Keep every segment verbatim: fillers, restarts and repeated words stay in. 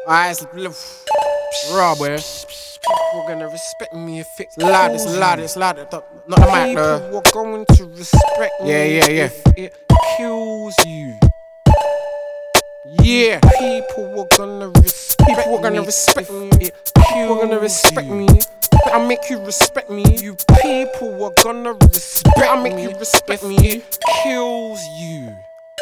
Eyes raw, boy. People gonna respect me if it's loud, it's loud, it's loud. Not the mic, though. People are going to respect me. Yeah, yeah, yeah. If it kills you. Yeah. People are gonna respect me. People are gonna respect me. People are gonna respect me. Better make you respect me. You people are gonna respect me. Better make you respect me. It kills you.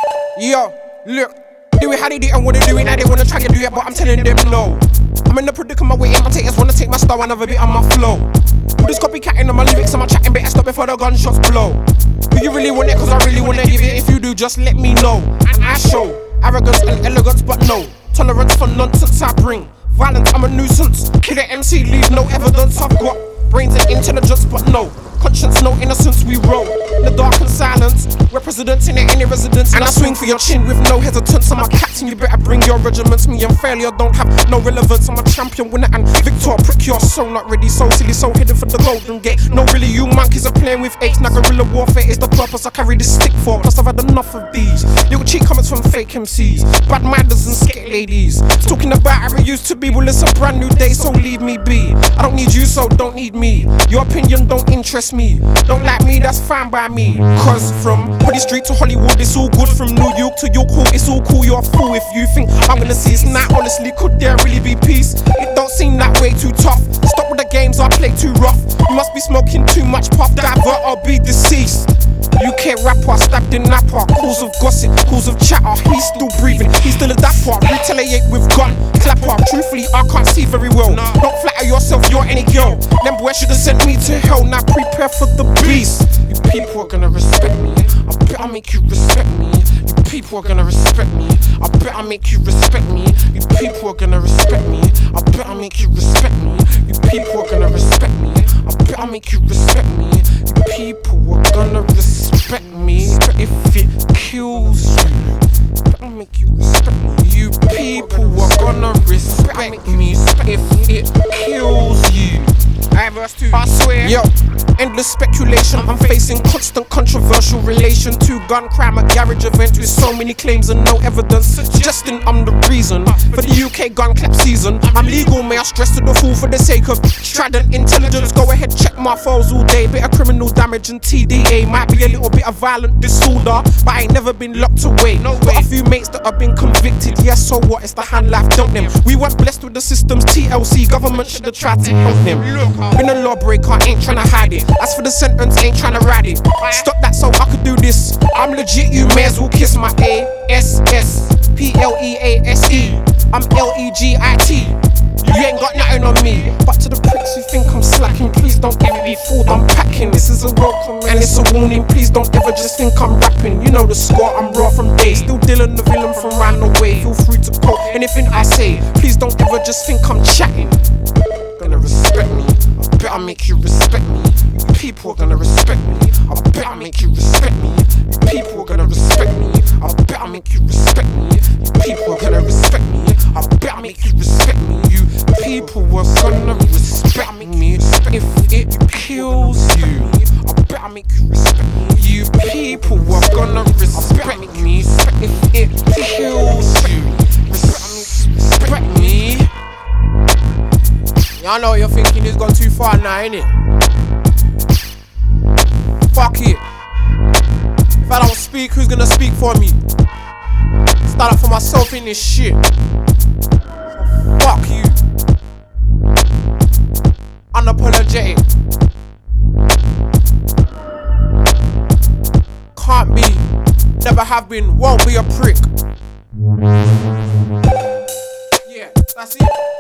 Yo, look. Do it how they do it and wanna do it, now they wanna try to do it, but I'm telling them no. I'm in the predicament where imitators wanna take my style and have a bit on my flow. All this copycatting on my lyrics and my chatting, better stop before the gunshots blow. Do you really want it? Cause I really wanna give it. If you do, just let me know. And I show arrogance and elegance, but no tolerance for nonsense I bring. Violence, I'm a nuisance. Kill an M C, leave no evidence. I've got brains and intelligence, but no conscience, no innocence. We roll in the dark and silence. We're presidents in any residence, and I swing for your chin with no hesitance. I'm a captain, you better bring your regiments. Me and failure don't have no relevance. I'm a champion, winner and victor. Prick, you're so not ready, so silly, so hidden for the golden gate. No, really, you monkeys are playing with apes. Now guerrilla warfare is the purpose I carry this stick for. Plus I've had enough of these little cheat comments from fake M Cs, bad minders and skate ladies, talking about how it used to be. Well, it's a brand new day, so leave me be. I don't need you, so don't need me. Your opinion don't interest me. Don't like me, that's fine by me. Cause from Hoodie Street to Hollywood, it's all good. From New York to York Hall, it's all cool. You're a fool if you think I'm gonna see. It's not honestly, could there really be peace? It don't seem that way too tough. Stop with the games, I play too rough. You must be smoking too much puff. Divert or be deceased. U K rapper, stabbed in Napa. Calls of gossip, calls of chatter. He's still breathing, he's still a dapper. Retaliate with gun, clapper. Truthfully, I can't see very well. Don't flatter yourself, you're any girl. Them boys should've sent me to hell. Now prepare for the beast. You people are gonna respect me. I bet I make you respect me. You people are gonna respect me. I bet I make you respect me. You people are gonna respect me. I bet I make you respect me. You people are gonna respect me. I bet I make you respect me. You people are gonna respect me. If it kills you, I'll make you respect me. You people are gonna respect me. If it kills you. Alright, verse two. I swear. Yo, endless speculation. I'm facing constant controversial relation to gun crime, a garage event with so many claims and no evidence, suggesting I'm the reason for the U K gun clap season. I'm legal, may I stress to the fool for the sake of strident intelligence. Go ahead, check my files all day. Bit of criminal damage and T D A. Might be a little bit of violent disorder, but I ain't never been locked away. Got a few mates that have been convicted. Yes, so what? It's the hand life, don't them? We weren't blessed with the system's T L C. Government should have tried to help them. Been a lawbreaker, ain't tryna hide it. As for the sentence, ain't tryna ride it. Stop that so I could do this. I'm legit, you may as well kiss my A S S P L E A S E. I'm L E G I T. You ain't got nothing on me. But to the pricks who think I'm slacking, please don't get me fooled, I'm packing. This is a welcome and it's a warning. Please don't ever just think I'm rapping. You know the score, I'm raw from day. Still Dylan the villain from round the way. Feel free to quote anything I say. Please don't ever just think I'm chatting. Gonna respect me. I bet I make you respect me. You people are gonna respect me. I bet I make you respect me. You people are gonna respect me. I bet I make you respect me. You people are gonna respect me. I bet I make you respect me. You people are gonna respect me. If it kills you, I bet I make you respect me. You people are gonna respect me. If it kills you, respect me. Y'all know you're thinking it's gone too far now, innit? Fuck it. If I don't speak, who's gonna speak for me? Start up for myself in this shit. So fuck you. Unapologetic. Can't be, never have been, won't be a prick. Yeah, that's it.